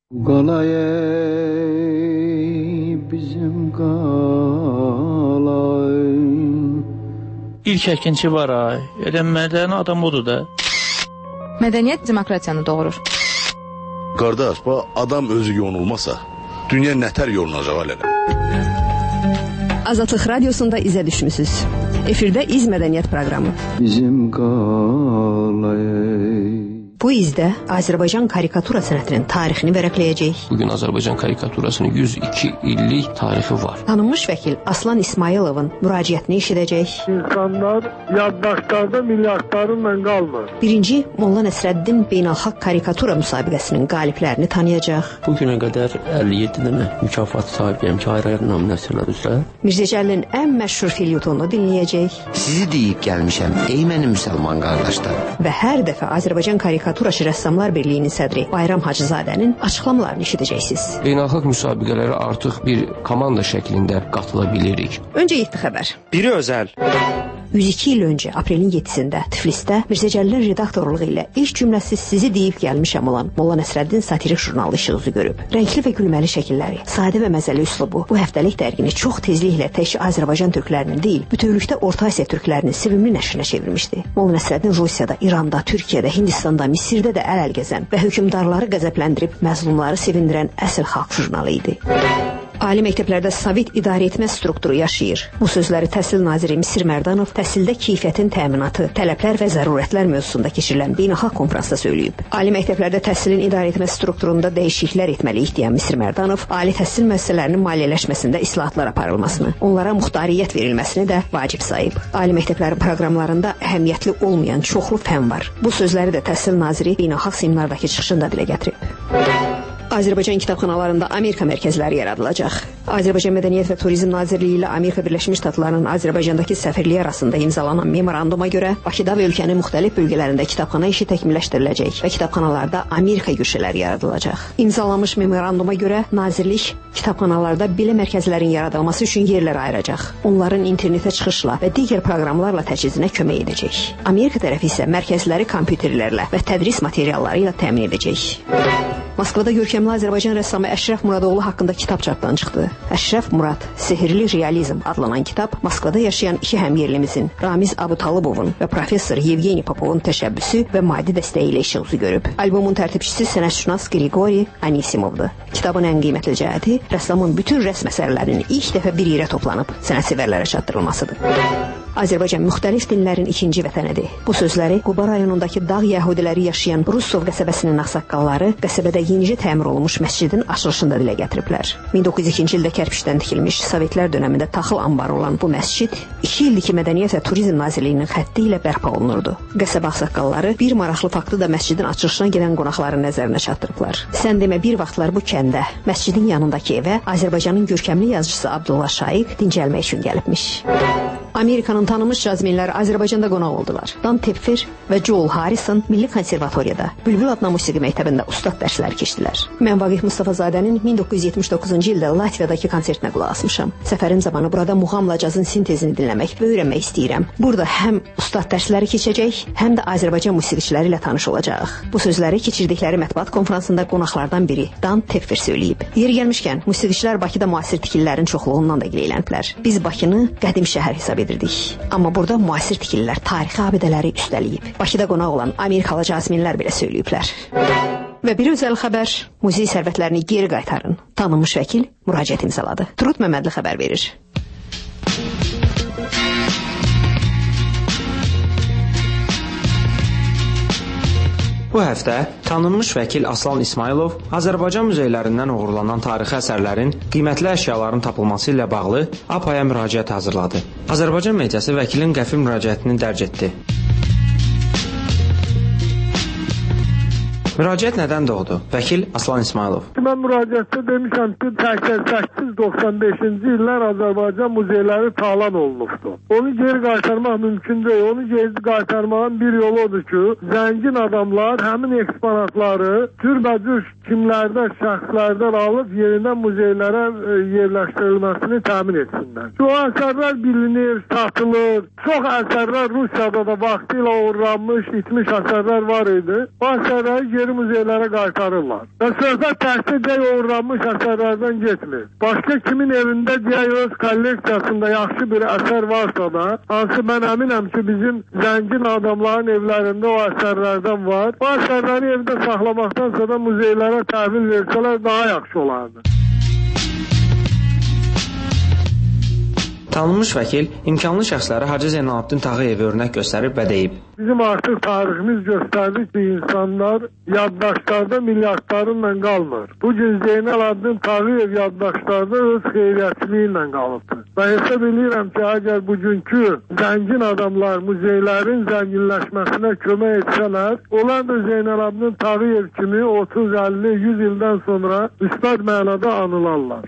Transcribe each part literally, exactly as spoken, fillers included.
Qalay bizim qalay. İlk əkinçi var ay. Elə mədəni adam odur da. Mədəniyyət demokratiyanı doğurur. Qardaş, bu adam özü yonulmasa, dünya nətər yolunacaq hələ? Azadlıq Radiosunda izə düşmüsünüz. Efirdə İz Mədəniyyət proqramı. Bizim qalay. Bu izdə Azərbaycan karikatura sənətinin tarixini vərəqləyəcək. Bugün Azərbaycan karikaturasının yüz iki illik tarixi var. Tanınmış vəkil Aslan İsmayılovun müraciətini eşidəcək. İnsanlar yaddaşlarda milyardlarla qalmır. Birinci Molla Nəsrəddin Beynəlxalq Karikatura müsabiqəsinin qaliblərini tanıyacaq. Bugünə qədər əlli yeddi dənə mükafat sahibiyəm ki, ayrı-ayrı nominasiyalar üzrə. Mirzə Cəlilin ən məşhur filyutonu dinləyəcək. Sizi deyib gəlmişəm, ey mənim müsəlman qardaşlar. Və hər dəfə Azərbaycan Karikaturaçı Rəssamlar Birliyinin sədri Bayram Hacızadənin açıqlamalarını eşidəcəksiniz. Beynəlxalq müsabiqələrə artıq bir komanda şəklində qatıla bilirik. Öncə yeddi xəbər. Biri özəl. yüz iki il öncə aprelin yeddisində Tiflisdə Mirzə Cəlilin redaktorluğu ilə ilk cümləsi sizi deyib gəlmişəm olan Molla Nəsrəddin satirik jurnalı işıq üzü görüb. Rəngli və gülməli şəkilləri, sadə və məzəli üslubu bu həftəlik dərgini çox tezliklə tək Azərbaycan türklərinin deyil, bütövlükdə Orta Asiya türklərinin sevimli nəşrinə çevirmişdi. Molla Nəsrəddin Rusiyada, İranda, Türkiyədə, Hindistanda, Misirdə də əl-əl gəzən və hökmdarları qəzəbləndirib məzlumları sevindirən əsl xalq jurnalı idi. Ali məktəblərdə Sovet idarəetmə strukturu yaşayır. Bu sözləri Təhsil naziri Misir Mərdanov təhsildə keyfiyyətin təminatı, tələblər və zərurətlər mövzusunda keçirilən beynəlxalq konfransda söyləyib. Ali məktəblərdə təhsilin idarəetmə strukturunda dəyişikliklər etməliyik deyən Misir Mərdanov, ali təhsil müəssisələrinin maliyyələşməsində islahatlar aparılmasını, onlara muxtariyyət verilməsini də vacib sayıb. Ali məktəblərin proqramlarında əhəmiyyətli olmayan çoxlu fən var. Bu sözləri də Təhsil naziri beynəlxalq seminardakı çıxışında dilə gətirib. Azərbaycan kitabxanalarında Amerika mərkəzləri yaradılacaq. Azərbaycan Mədəniyyət və Turizm Nazirliyi ilə Amerika Birləşmiş Ştatlarının Azərbaycandakı səfirliyi arasında imzalanan memoranduma görə Bakıda və ölkənin müxtəlif bölgələrində kitabxana işi təkmilləşdiriləcək və kitabxanalarda Amerika güşələri yaradılacaq. İmzalanmış memoranduma görə nazirlik kitabxanalarda belə mərkəzlərin yaradılması üçün yerlər ayıracaq. Onların internetə çıxışla və digər proqramlarla təchizinə kömək edəcək. Amerika tərəfi isə mərkəzləri kompüterlərlə və tədris materialları ilə təmin edəcək. Moskvada görkəmli Azərbaycan rəssamı Əşrəf Muradoğlu haqqında kitab çapdan çıxdı. Əşrəf Murad, Sehirli Realizm adlanan kitab Moskvada yaşayan iki həmyerlimizin Ramiz Abutalibovun və professor Yevgeni Popovun təşəbbüsü və maddi dəstəyi ilə işıq üzü görüb. Albomun tərtibçisi sənətşünas Grigori Anisimovdur. Kitabın ən qiymətli cəhəti rəssamın bütün rəsm əsərlərinin ilk dəfə bir yerə toplanıb sənətsevərlərə çatdırılmasıdır. Azərbaycan müxtəlif dinlərin ikinci vətənidir. Bu sözləri Quba rayonundakı dağ yəhudiləri yaşayan Russov qəsəbəsinin ağsaqqalları qəsəbədə yenicə təmir olunmuş məscidin açılışında dilə gətiriblər. min doqquz yüz ikinci ildə kərpişdən tikilmiş Sovetlər dövründə taxıl anbarı olan bu məscid iki ildir ki, Mədəniyyət və Turizm Nazirliyinin xətti ilə bərpa olunurdu. Qəsəbə ağsaqqalları bir maraqlı faktı da məscidin açılışına gedən qonaqların nəzərinə çatdırıblar. Sən demə bir vaxtlar bu kəndə, məscidin yanındakı evə Azərbaycanın görkəmli yazıçısı Abdullah Şaiq dincəlmək üçün gəlibmiş. Amerikanın tanınmış cazmenləri Azərbaycanda qonaq oldular. Dan Tepfer və Joel Harrison Milli Konservatoriyada Bülbül adına musiqi məktəbində ustad dərsləri keçdilər. Mən Vaqif Mustafazadənin min doqquz yüz yetmiş doqquzuncu ildə Latviyadakı konsertinə qulaq asmışam. Səfərin zamanı burada muğamla cazın sintezini dinləmək və öyrənmək istəyirəm. Burada həm ustad dərsləri keçəcək, həm də Azərbaycan musiqiçiləri ilə tanış olacaq. Bu sözləri keçirdikləri mətbuat konfransında qonaqlardan biri Dan Tepfer söyləyib. Yeri gəlmişkən, musiqiçilər Bakıda müasir tikililərin çoxluğundan da gileyləniblər. Biz Bakını qədim şəhər hesab edirdik. Amma burada müasir tikililər tarixi abidələri üstələyib. Bakıda qonaq olan Amerikalı cazminlər belə söyləyiblər. Və bir özəl xəbər, muzey sərvətlərini geri qaytarın. Tanınmış vəkil müraciət imzaladı. Turut Məmmədli xəbər verir. Bu həftə tanınmış vəkil Aslan İsmayılov Azərbaycan muzeylərindən uğurlanan tarixi əsərlərin, qiymətli əşyaların tapılması ilə bağlı A P A-ya müraciət hazırladı. Azərbaycan mediası vəkilin qəfil müraciətini dərc etdi. Müraciət nədən doğdu? Vəkil Aslan İsmayılov. Mən müraciətdə demişəm ki, səksən səkkiz doxsan beşinci illər Azərbaycan muzeyləri talan olunubdur. Onu geri qaytarmaq mümkün deyil. Onu geri qaytarmağın bir yolu odur ki, zəngin adamlar həmin eksponatları cürbəcür kimlərdə, şəxslərdən alıb yenidən muzeylərə e, yerləşdirilməsini təmin etsinlər. Şu əsərlər bilinir, satılır. Çox əsərlər Rusiyada da vaxtilə uğurlanmış, itmiş əsərlər var idi. Bu əsərləri geri muzeylərə qaytarırlar. Və söhbət təhsildə uğurlanmış əsərlərdən getmir. Başqa kimin evində deyək öz kolleksiyasında yaxşı bir əsər varsa da, hansı mən əminəm ki, bizim zəngin adamların evlərində o əsərlərdən var. Bu əsərləri evdə saxlamaqdansa da muzeylərə təhvil versələr daha yaxşı olardı. Tanınmış vəkil imkanlı şəxslərə Hacı Zeynalabdin Tağıyev örnək göstərib və deyib: Bizim artıq tariximiz göstərdi ki, insanlar yaddaşlarda milyardlarla qalmır. Bugün Zeynalabdin Tağıyev yaddaşlarda öz xeyriyyətçiliyi ilə qalıbdır. Və hesab edirəm ki, əgər bugünkü zəngin adamlar muzeylərin zənginləşməsinə kömək etsələr, onlar da Zeynalabdin Tağıyev kimi otuz, əlli, yüz ildən sonra müsbət mənada anılarlar.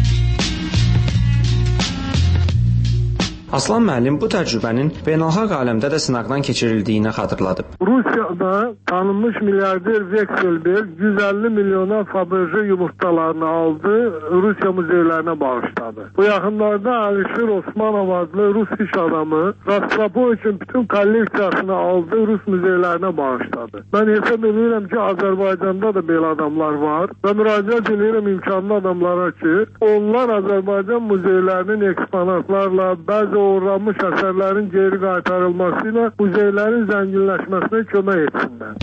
Aslan müəllim bu təcrübənin beynəlxalq aləmdə də sınaqdan keçirildiyini xatırladıb. Rusiyada tanınmış milyarder Vekselberg yüz əlli milyona Faberge yumurtalarını aldı, Rusiya muzeylərinə bağışladı. Bu yaxınlarda Alişir Osmanov adlı Rus iş adamı Rostropoviçin bütün kolleksiyasını aldı, Rus muzeylərinə bağışladı. Mən hesab edirəm ki, Azərbaycanda da belə adamlar var və müraciət edirəm imkanlı adamlara ki, onlar Azərbaycan muzeylərinin eksponatlarla, bəzi uğurlanmış əsərlərin geri qaytarılması ilə muzeylərin zənginləşməsinə kömək etsinlər.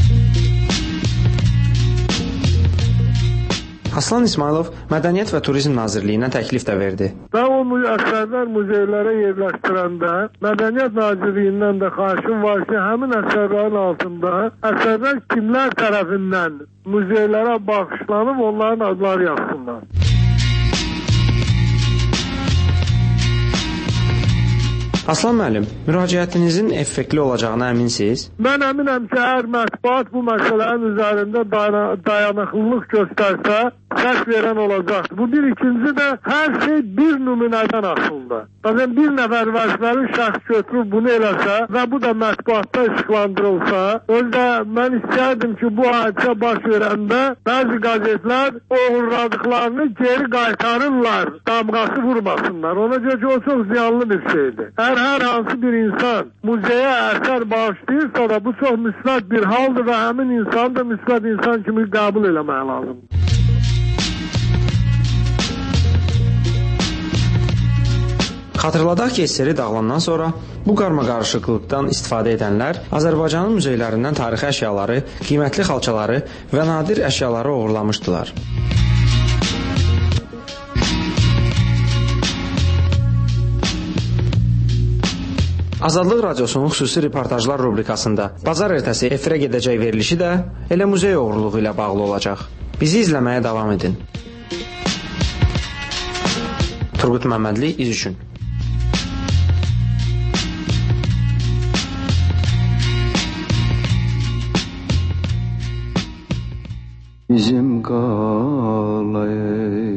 Aslan İsmailov Mədəniyyət və Turizm Nazirliyinə təklif də verdi. Və o əsərlər muzeylərə yerləşdirəndə Mədəniyyət Nazirliyindən də xahişim var ki, həmin əsərlərin altında əsərlər kimlər tərəfindən muzeylərə bağışlanıb onların adları yazsınlar. Aslan müəllim, müraciətinizin effektli olacağına əminsiniz? Mən əminəm ki, əgər mətbuat bu məsələnin üzərində dayanıqlılıq göstərsə, səs verən olacaqdır. Bu bir, ikinci də hər şey bir nümunədən asıldı. Bəzən bir nəfər vəzifəli şəxs götürüb bunu eləsə və bu da mətbuatda işıqlandırılsa, özdə mən istərdim ki, bu hadisə baş verəndə bəzi qazetlər uğurladıqlarını geri qaytarırlar, damğası vurmasınlar. Ona görə ki, o çox ziyanlı bir şeydir. Əgər hər hansı bir insan muzeyə əsər bağışlayırsa da bu çox müsbət bir haldır və həmin insan da müsbət insan kimi qəbul eləmək lazımdır. Xatırladaq ki, S S R dağılandan sonra bu qarmaqarışıqlıqdan istifadə edənlər Azərbaycanın muzeylərindən tarixi əşyaları, qiymətli xalçaları və nadir əşyaları uğurlamışdılar. Azadlıq Radiosunun xüsusi reportajlar rubrikasında bazar ertəsi efirə gedəcək verilişi də elə muzey oğurluğu ilə bağlı olacaq. Bizi izləməyə davam edin. Turgut Məmmədli, İz üçün. Bizim qalay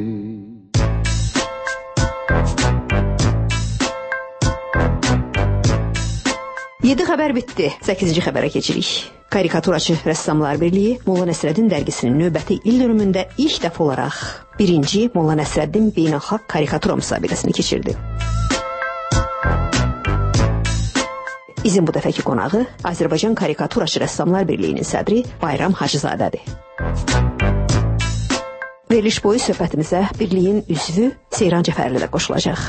yeddi xəbər bitdi. səkkizinci xəbərə keçirik. Karikaturaçı Rəssamlar Birliyi Molla Nəsrəddin dərgisinin növbəti il dönümündə ilk dəfə olaraq birinci Molla Nəsrəddin beynəlxalq karikatura müsabiqəsini keçirdi. İzin bu dəfəki qonağı Azərbaycan Karikaturaçı Rəssamlar Birliyinin sədri Bayram Hacızadədir. Veriliş boyu söhbətimizə birliyin üzvü Seyran Cəfərli də qoşulacaq.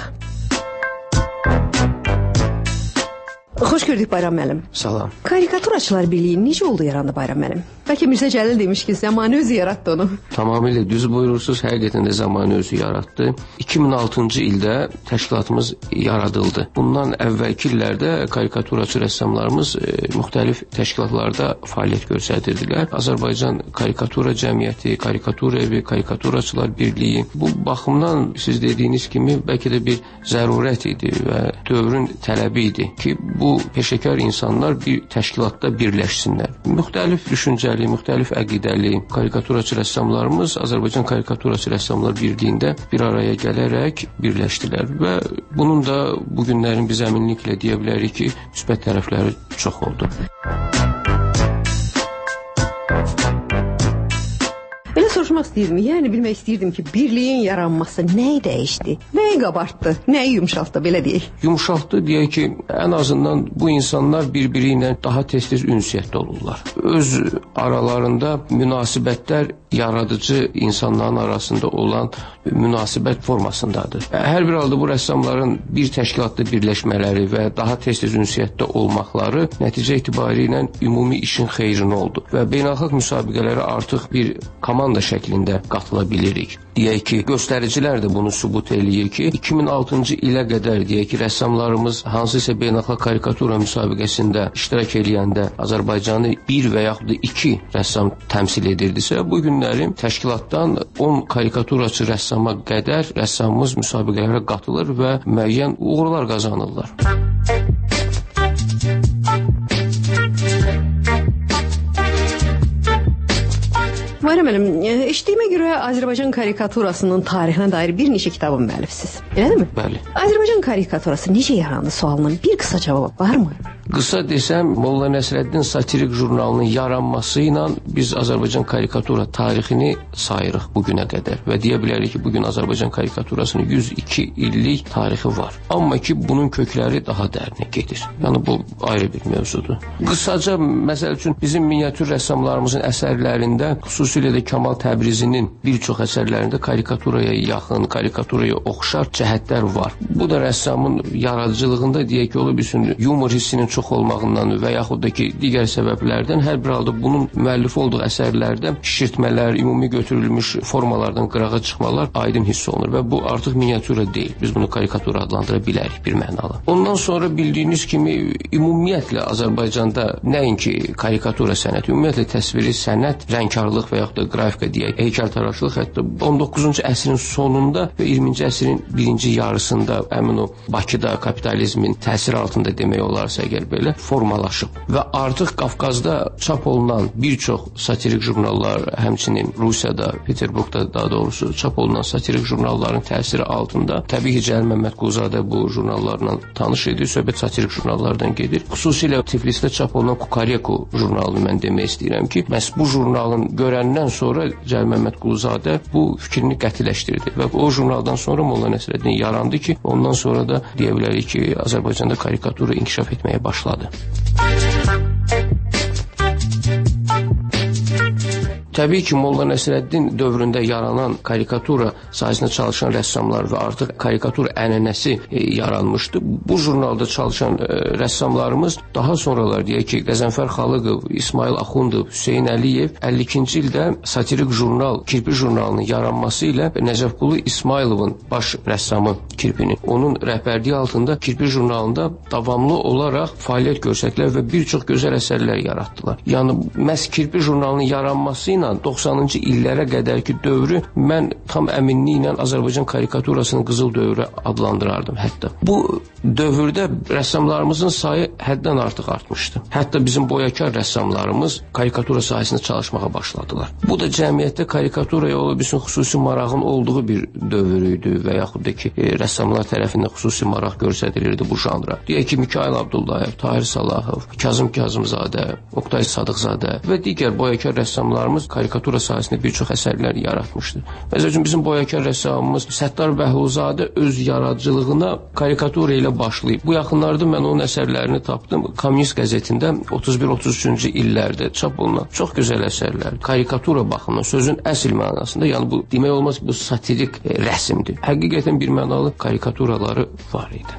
Xoş gördük Bayram müəllim. Salam. Karikaturaçılar Birliyi necə oldu yarandı Bayram müəllim? Bəlkə Mirzə Cəlil demiş ki, zamanı özü yaratdı onu. Tamamilə düz buyurursunuz, həqiqətən də zamanı özü yaratdı. iki min altıncı ildə təşkilatımız yaradıldı. Bundan əvvəlki illərdə karikaturaçı rəssamlarımız e, müxtəlif təşkilatlarda fəaliyyət göstərirdilər. Azərbaycan Karikatura Cəmiyyəti, Karikatura Evi, Karikaturaçılar Birliyi. Bu baxımdan siz dediyiniz kimi bəlkə də bir zərurət idi və dövrün tələbi idi ki, bu peşəkar insanlar bir təşkilatda birləşsinlər. Müxtəlif düşüncəli, müxtəlif əqidəli karikaturaçı rəssamlarımız Azərbaycan Karikaturaçı Rəssamlar Birliyində bir araya gələrək birləşdilər və bunun da bu günlərin biz əminliklə deyə bilərik ki, müsbət tərəfləri çox oldu. soruşmaq istəyirdim. Yəni bilmək istəyirdim ki, birliyin yaranması nəyi dəyişdi? Nəyi qabartdı? Nəyi yumşaltdı, belə deyək? Yumşaltdı deyək ki, ən azından bu insanlar bir-biri ilə daha tez-tez ünsiyyətdə olurlar. Öz aralarında münasibətlər yaradıcı insanların arasında olan münasibət formasındadır. Hər bir halda bu rəssamların bir təşkilatda birləşmələri və daha tez-tez ünsiyyətdə olmaqları nəticə etibarilə ilə ümumi işin xeyrinə oldu və beynəlxalq müsabiqələrə artıq bir komanda şəklində qatıla bilirik. Deyək ki, göstəricilər də bunu sübut eləyir ki, iki min altıncı ilə qədər deyək ki, rəssamlarımız hansısa beynəlxalq karikatura müsabiqəsində iştirak eləyəndə Azərbaycanı bir və yaxud da iki rəssam təmsil edirdisə, bu günləri təşkilatdan on karikaturaçı rəssama qədər rəssamımız müsabiqələrə qatılır və müəyyən uğurlar qazanırlar. Bayram müəllim, eşitdiyimə görə Azərbaycan karikaturasının tarixinə dair bir neçə kitabın müəllifisiz. Elədirmi? Bəli. Azərbaycan karikaturası necə yarandı sualının bir qısa cavabı varmı? Qısa desəm, Molla Nəsrəddin satirik jurnalının yaranması ilə biz Azərbaycan karikatura tarixini sayırıq bugünə qədər və deyə bilərik ki, bugün Azərbaycan karikaturasının yüz iki illik tarixi var. Amma ki, bunun kökləri daha dərinə gedir. Yəni, bu ayrı bir mövzudur. Qısaca, məsəl üçün, bizim miniatür rəssamlarımızın əsərlərində, xüsusilə də Kamal Təbrizinin bir çox əsərlərində karikaturaya yaxın, karikaturaya oxşar cəhətlər var. Bu da rəssamın yaradıcılığında deyək ki, ola bilsin, yumor hissinin çox olmağından və yaxud da ki, digər səbəblərdən hər bir halda bunun müəllif olduğu əsərlərdə şişirtmələr, ümumi götürülmüş formalardan qırağa çıxmalar aydın hiss olunur və bu artıq miniatura deyil. Biz bunu karikatura adlandıra bilərik bir mənalı. Ondan sonra bildiyiniz kimi ümumiyyətlə Azərbaycanda nəinki karikatura sənəti, ümumiyyətlə təsviri sənət, rəngkarlıq və yaxud da qrafika deyək, heykəltaraşlıq hətta on doqquzuncu əsrin sonunda və iyirminci əsrin birinci yarısında həmin o Bakıda kapitalizmin təsiri altında demək olarsa əgər belə formalaşıb və artıq Qafqazda çap olunan bir çox satirik jurnallar, həmçinin Rusiyada, Peterburqda daha doğrusu çap olunan satirik jurnalların təsiri altında təbii ki, Cəlil Məmmədquluzadə bu jurnallarla tanış edir, söhbət satirik jurnallardan gedir. Xüsusilə Tiflisdə çap olunan Kukareku jurnalını mən demək istəyirəm ki, məhz bu jurnalın görəndən sonra Cəlil Məmmədquluzadə bu fikrini qətiləşdirdi və o jurnaldan sonra Molla Nəsrəddin yarandı ki, ondan sonra da deyə bilərik ki, Azərbaycanda karikatura inkişaf etməyə başladı. Təbii ki, Molla Nəsrəddin dövründə yaranan karikatura sahəsində çalışan rəssamlar və artıq karikatur ənənəsi e, yaranmışdı. Bu jurnalda çalışan e, rəssamlarımız daha sonralar deyək ki, Qəzənfər Xalıqov, İsmail Axundov, Hüseyn Əliyev əlli ikinci ildə satirik jurnal, kirpi jurnalının yaranması ilə Nəcəfqulu İsmayılovun baş rəssamı kirpinin, onun rəhbərliyi altında kirpi jurnalında davamlı olaraq fəaliyyət göstərdilər və bir çox gözəl əsərlər yaratdılar. Yəni, məhz kirpi jurnalının yaranması ilə doxsanıncı illərə qədərki dövrü mən tam əminliklə Azərbaycan karikaturasının qızıl dövrü adlandırardım hətta. Bu dövrdə rəssamlarımızın sayı həddən artıq artmışdı. Hətta bizim boyakar rəssamlarımız karikatura sahəsində çalışmağa başladılar. Bu da cəmiyyətdə karikaturaya ola bilsin xüsusi marağın olduğu bir dövr idi və yaxud da ki, rəssamlar tərəfindən xüsusi maraq göstərilirdi bu janra. Deyək ki, Mikail Abdullayev, Tahir Salahov, Kazım Kazımzadə, Oqtay Sadıqzadə və digər boyakar rəssamlarımız karikatura sahəsində bir çox əsərlər yaratmışdır. Məsəl üçün, bizim boyakar rəssamımız Səttar Bəhluzadə öz yaradıcılığına karikatura ilə başlayıb. Bu yaxınlarda mən onun əsərlərini tapdım. Kommunist qəzetində otuz bir otuz üçüncü illərdə çap olunan çox gözəl əsərlər. Karikatura baxımından, sözün əsl mənasında, yəni bu demək olmaz ki, bu satirik e, rəsmdir. Həqiqətən bir mənalı karikaturaları var idi.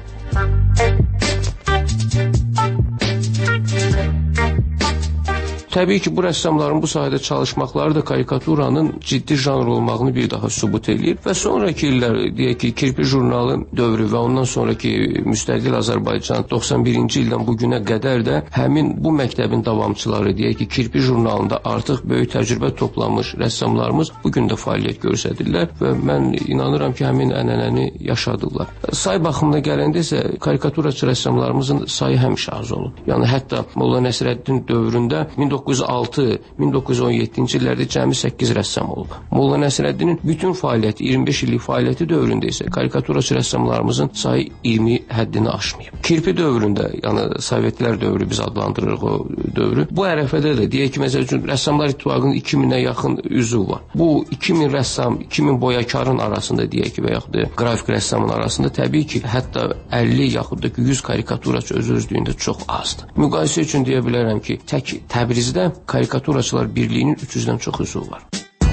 Təbii ki, bu rəssamların bu sahədə çalışmaqları da karikaturanın ciddi janr olmağını bir daha sübut edir və sonraki illər, deyək ki, kirpi jurnalı dövrü və ondan sonraki müstəqil Azərbaycan doxsan birinci ildən bugünə qədər də həmin bu məktəbin davamçıları, deyək ki, kirpi jurnalında artıq böyük təcrübə toplamış rəssamlarımız bugün də fəaliyyət göstərirlər və mən inanıram ki, həmin ənənəni yaşadırlar. Say baxımına gələndə isə karikaturaçı rəssamlarımızın sayı həmişə az olub. Yəni, hətta Molla Nəsrəddin dövründə min doqquz doqquz yüz altı min doqquz yüz on yeddinci illərdə cəmi səkkiz rəssam olub. Molla Nəsrəddinin bütün fəaliyyəti, iyirmi beş illik fəaliyyəti dövründə isə karikaturaçı rəssamlarımızın sayı iyirmi həddini aşmayıb. Kirpi dövründə, yəni Sovetlər dövrü biz adlandırırıq o dövrü. Bu ərəfədə də deyək ki, məsəl üçün Rəssamlar İttifaqının iki minə yaxın üzvü var. Bu iki min rəssam, iki min boyakarın arasında deyək ki, və yaxud da qrafik rəssamın arasında təbii ki, hətta əlli yaxud da yüz karikaturaçı öz-özlüyündə çox azdır. Müqayisə üçün deyə bilərəm ki, tək Təbrizdə karikaturaçılar birliyinin üç yüzdən çox üzvü var.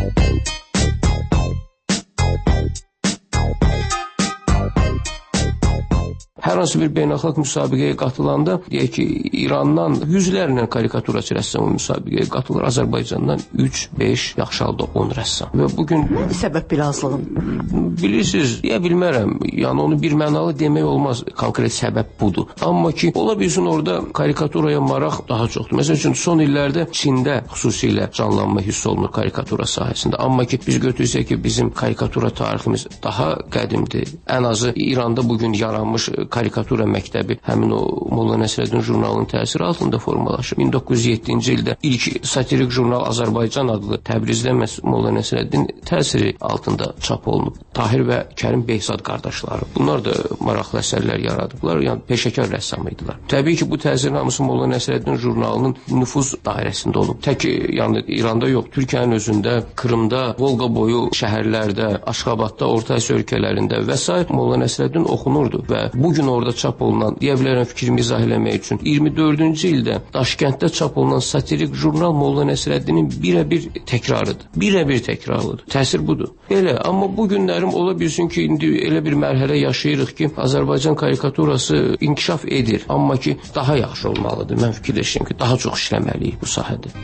Hər hansı bir beynəlxalq müsabiqəyə qatılanda, deyək ki, İrandan yüzlərlə karikaturaçı rəssamı müsabiqəyə qatılır, Azərbaycandan üç, beş, yaxşı halda on rəssam. Və bugün... Nədir səbəb bilazlığın? Bilirsiniz, deyə bilmərəm, yəni onu bir mənalı demək olmaz, konkret səbəb budur. Amma ki, ola bilsin orada karikaturaya maraq daha çoxdur. Məsəl üçün, son illərdə Çində xüsusilə canlanma hiss olunur karikatura sahəsində. Amma ki, biz götürsək ki, bizim karikatura tariximiz daha qədimdir. Ən azı İranda bugün yaranmış karikatura məktəbi həmin o Molla Nəsrəddin jurnalının təsiri altında formalaşıb. min doqquz yüz yeddinci ildə ilk satirik jurnal Azərbaycan adlı Təbrizdə Molla Nəsrəddin təsiri altında çap olunub. Tahir və Kərim Behzad qardaşları. Bunlar da maraqlı əsərlər yaradıblar, yəni peşəkar rəssam idilər. Təbii ki, bu təsirin hamısı Molla Nəsrəddin jurnalının nüfuz dairəsində olub. Tək yəni İranda yox, Türkiyənin özündə, Krımda, Volqa boyu şəhərlərdə, Aşxabadda, Orta Asiya ölkələrində və s. Molla Nəsrəddin oxunurdu və bugün orada çap olunan, deyə bilərəm fikrimi izah eləmək üçün, iyirmi dördüncü ildə Daşkənddə çap olunan satirik jurnal Molla Nəsrəddinin birə-bir təkrarıdır. Birə-bir təkrarıdır. Təsir budur. Elə, amma bu günlərim ola bilsin ki, indi elə bir mərhələ yaşayırıq ki, Azərbaycan karikaturası inkişaf edir. Amma ki, daha yaxşı olmalıdır. Mən fikirləşirəm ki, daha çox işləməliyik bu sahədə.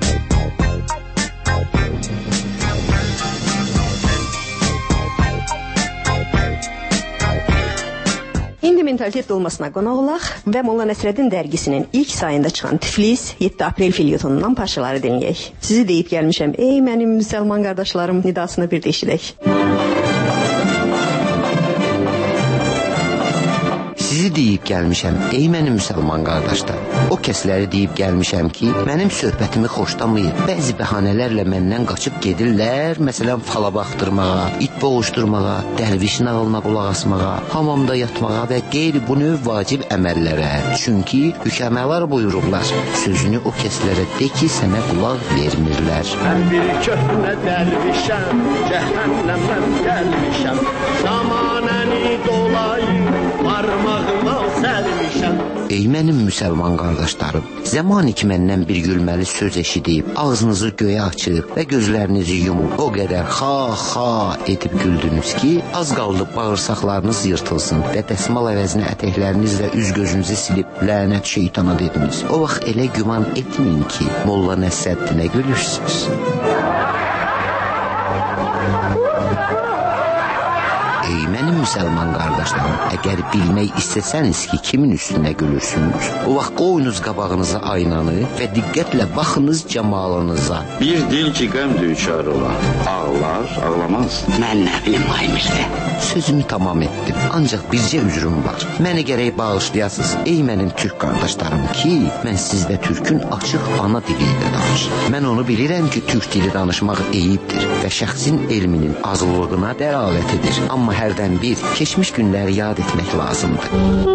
İndi mentalitet dolmasına qonaq olaq və Molla Nəsrəddin dərgisinin ilk sayında çıxan Tiflis yeddi aprel filyotonundan parçaları dinləyək. Sizi deyib gəlmişəm, ey mənim müsəlman qardaşlarım nidasını bir də eşidək. Sizi deyib gəlmişəm, ey mənim müsəlman qardaşlar. O kəsləri deyib gəlmişəm ki, mənim söhbətimi xoşlamayıb. Bəzi bəhanələrlə məndən qaçıb gedirlər, məsələn, fala baxdırmağa, it boğuşdurmağa, dərviş nağılına qulaq asmağa, hamamda yatmağa və qeyri bu növ vacib əməllərə. Çünki hükəmələr buyururlar, sözünü o kəslərə de ki, sənə qulaq vermirlər. Mən bir köhnə dərvişəm, cəhənnəmdən gəlmişəm, zamanəni dolayım, parmağıma sərmişəm. Ey mənim müsəlman qardaşlarım, zamanı ki məndən bir gülməli söz eşidib, ağzınızı göyə açıb və gözlərinizi yumub, o qədər xa-xa edib güldünüz ki, az qaldı bağırsaqlarınız yırtılsın və dəsmal əvəzinə ətəklərinizlə üz-gözünüzü silib lənət şeytana dediniz. O vaxt elə güman etməyin ki, Molla Nəsrəddinə gülürsünüz. Ey mənim müsəlman qardaşlarım, əgər bilmək istəsəniz ki, kimin üstünə gülürsünüz, o vaxt qoyunuz qabağınıza aynanı və diqqətlə baxınız camalınıza. Bir dil ki, qəm düçar olan, ağlar, ağlamaz. Mən nə bilim, ay Mirdə. Sözümü tamam etdim, ancaq bircə üzrüm var. Məni gərək bağışlayasınız, ey mənim türk qardaşlarım ki, mən sizdə türkün açıq ana dili ilə danışım. Mən onu bilirəm ki, türk dili danışmaq eyibdir və şəxsin elminin azlığına dəlalət edir. Amma hərdən bir keçmiş günləri yad etmək lazımdır.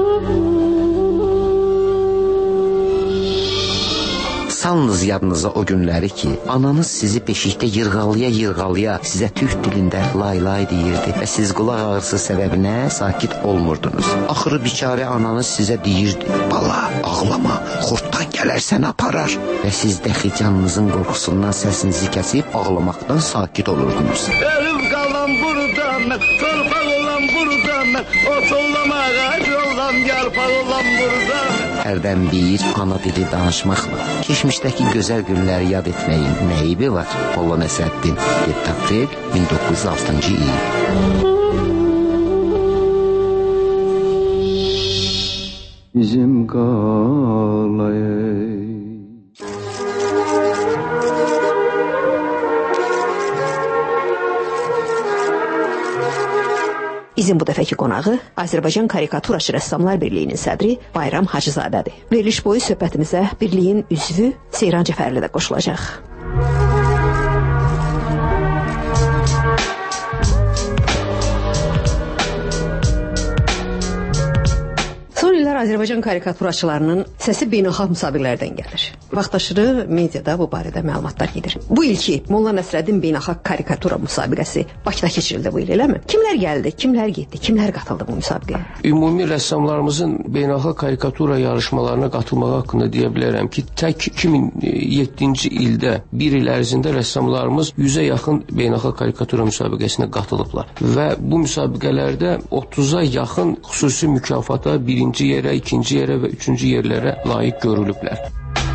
Salınız yadınıza o günləri ki, ananız sizi beşikdə yırğalaya-yırğalaya sizə türk dilində lay-lay deyirdi və siz qulaq ağrısı səbəbinə sakit olmurdunuz. Axırı biçarə ananız sizə deyirdi, bala, ağlama, xortdan gələrsən aparar və siz dəxi canınızın qorxusundan səsinizi kəsib ağlamaqdan sakit olurdunuz. Ölüm qalan burada mən, torpaq olan burada mən, ot olan ağac olan, yarpaq olan burada mən. Hərdən bir ana dili danışmaqla keçmişdəki gözəl günləri yad etməyin nə eybi var? Molla Nəsrəddin, yeddi aprel min doqquz yüz altıncı il. Bizim qalay İzin bu dəfəki qonağı Azərbaycan Karikaturaçı Rəssamlar Birliyinin sədri Bayram Hacızadədir. Veriliş boyu söhbətimizə birliyin üzvü Seyran Cəfərli də qoşulacaq. Son illər Azərbaycan karikaturaçılarının səsi beynəlxalq müsabiqələrdən gəlir. Vaxtaşırı mediada bu barədə məlumatlar gedir. Bu ilki Molla Nəsrəddin beynəlxalq karikatura müsabiqəsi Bakıda keçirildi bu il, eləmi? Kimlər gəldi, kimlər getdi, kimlər qatıldı bu müsabiqəyə? Ümumi rəssamlarımızın beynəlxalq karikatura yarışmalarına qatılmağı haqqında deyə bilərəm ki, tək iki min yeddinci ildə bir il ərzində rəssamlarımız yüzə yaxın beynəlxalq karikatura müsabiqəsinə qatılıblar. Və bu müsabiqələrdə otuz'a yaxın xüsusi mükafata birinci yerə, ikinci yerə və üçüncü yerlərə layiq görülüblər.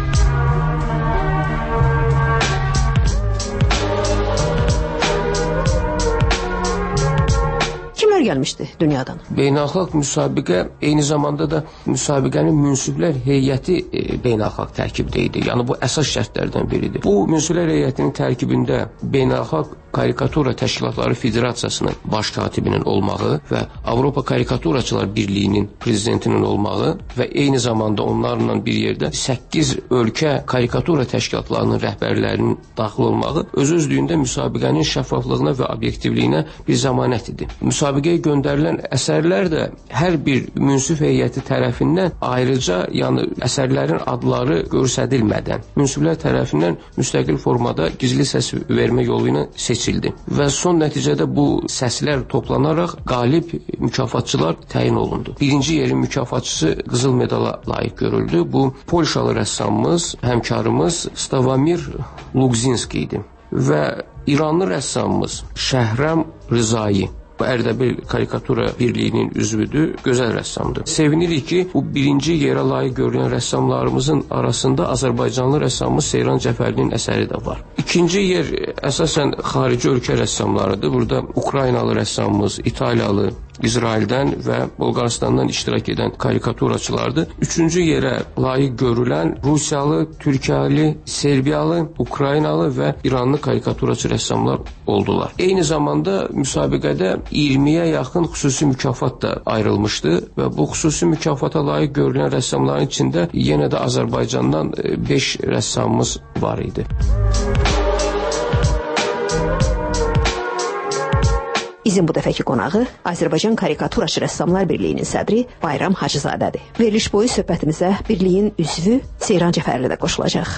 Kimlər gəlmişdi dünyadan? Beynəlxalq müsabiqə eyni zamanda da müsabiqənin münsiflər heyəti e, beynəlxalq tərkibdə idi. Yəni bu əsas şərtlərdən biridir. Bu münsiflər heyətinin tərkibində beynəlxalq Karikatura Təşkilatları Federasiyasının baş katibinin olmağı və Avropa Karikaturaçılar Birliyinin prezidentinin olmağı və eyni zamanda onlarla bir yerdə səkkiz ölkə karikatura təşkilatlarının rəhbərlərinin daxil olmağı öz-özlüyündə müsabiqənin şəffaflığına və obyektivliyinə bir zəmanət idi. Müsabiqəyə göndərilən əsərlər də hər bir münsif heyəti tərəfindən ayrıca, yəni əsərlərin adları göstərilmədən münsiflər tərəfindən müstəqil formada gizli səs vermə yolu ilə seçildi. Və son nəticədə bu səslər toplanaraq qalib mükafatçılar təyin olundu. Birinci yerin mükafatçısı qızıl medala layiq görüldü. Bu Polşalı rəssamımız, həmkarımız Stavamir Lugzinski idi. Və İranlı rəssamımız Şəhrəm Rızai. Bu Ərdəbil Karikatura Birliyinin üzvüdür, gözəl rəssamdır. Sevinirik ki, bu birinci yerə layiq görülən rəssamlarımızın arasında Azərbaycanlı rəssamımız Seyran Cəfərlinin əsəri də var. İkinci yer əsasən xarici ölkə rəssamlarıdır. Burada Ukraynalı rəssamımız, İtaliyalı, İsraildən və Bolqaristandan iştirak edən karikaturaçılardır. Üçüncü yerə layiq görülən Rusiyalı, Türkiyalı, Serbiyalı, Ukraynalı və İranlı karikaturaçı rəssamlar oldular. Eyni zamanda müsabiqədə iyirmiyə yaxın xüsusi mükafat da ayrılmışdı və bu xüsusi mükafata layiq görülən rəssamların içində yenə də Azərbaycandan beş rəssamımız var idi. İzin bu dəfəki qonağı Azərbaycan Karikaturaçı Rəssamlar Birliyinin sədri Bayram Hacızadədir. Veriliş boyu söhbətimizə birliyin üzvü Seyran Cəfərli də qoşulacaq.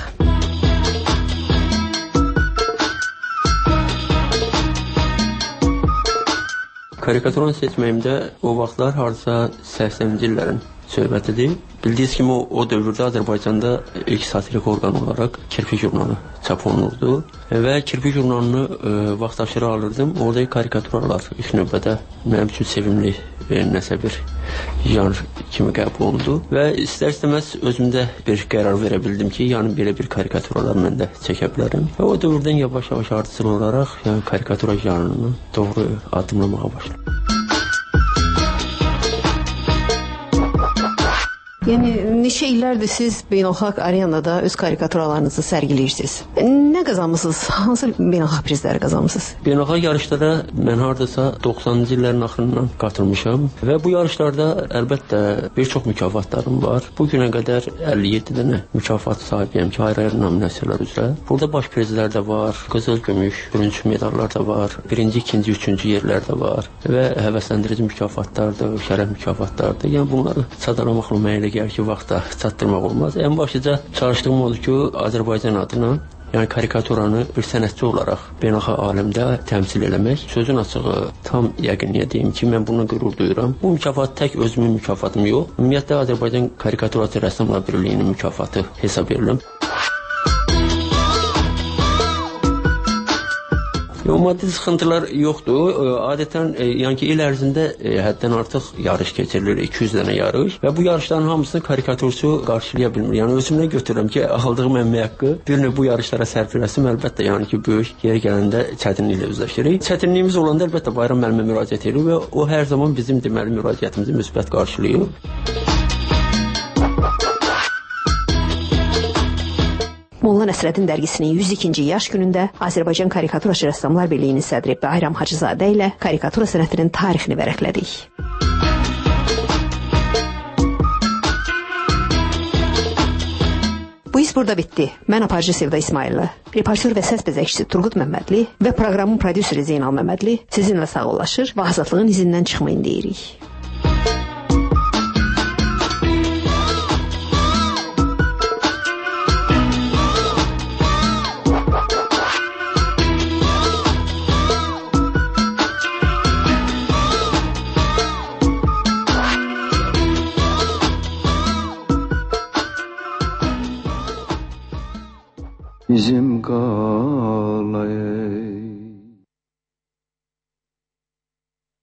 Karikaturanı seçməyimdə o vaxtlar hardasa səksəninci illərin söhbətidir. Bildiyiniz kimi o, o dövrdə Azərbaycanda ilk satirik orqan olaraq Kirpi jurnalı çap olunurdu. Və Kirpi jurnalını e, vaxtaşırı alırdım. Orada karikaturalar ilk növbədə mənim üçün sevimli e, nəsə bir janr kimi qəbul olundu. Və istər-istəməz özümdə bir qərar verə bildim ki, yəni belə bir karikaturalar mən də çəkə bilərəm. Və o dövrdən yavaş-yavaş ardıcıl olaraq yəni, karikatura janrını doğru addımlamağa başladım. Yəni, neçə illərdir siz beynəlxalq arenada öz karikaturalarınızı sərgiləyirsiniz. Nə qazanmışsınız? Hansı beynəlxalq prizləri qazanmışsınız? Beynəlxalq yarışlara mən hardasa doxsanıncı illərin axırından qatılmışam və bu yarışlarda əlbəttə bir çox mükafatlarım var. Bu günə qədər əlli yeddi dənə mükafat sahibiyəm ki, ayrı-ayrı nominasiyalar üzrə. Burada baş prizlər də var, qızıl, gümüş, bürünc medallar da var, birinci, ikinci, üçüncü yerlər də var və həvəsləndirici mükafatlardır, şərəf mükafatlardır. Yəni bunları sadalamaq olmaya gəlir ki, vaxta çatdırmaq olmaz. Ən başlıca çalışdığım odur ki, Azərbaycan adına, yəni karikaturanı bir sənətçi olaraq beynəlxalq aləmdə təmsil eləmək. Sözün açığı tam yəqinliyə deyim ki, mən bunu qürur duyuram. Bu mükafat tək özümün mükafatım yox. Ümumiyyətlə Azərbaycan Karikaturaçı Rəssamlar Birliyinin mükafatı hesab edirəm. O maddi sıxıntılar yoxdur. Adətən yəni ki, il ərzində həddən artıq yarış keçirilir, iki yüz dənə yarış və bu yarışların hamısını karikaturçu qarşılaya bilmir. Yəni özümdən götürürəm ki, aldığım əmək haqqı bir növ bu yarışlara sərf eləsim, əlbəttə yəni ki, böyük yeri gələndə çətinliklə üzləşirik. Çətinliyimiz olanda əlbəttə Bayram müəllimə müraciət edirik və o hər zaman bizim deməli müraciətimizi müsbət qarşılayır. Molla Nəsrəddin dərgisinin yüz ikinci yaş günündə Azərbaycan Karikaturaçı Rəssamlar Birliyinin sədri Bayram Hacızadə ilə karikatura sənətinin tarixini vərəqlədik. Bu iş burada bitdi. Mən aparıcı Sevda İsmailova, reportyor və səs bəzəkçisi Turqut Məmmədli və proqramın prodüseri Zeynal Məmmədli sizinlə sağollaşır və azadlığın izindən çıxmayın deyirik.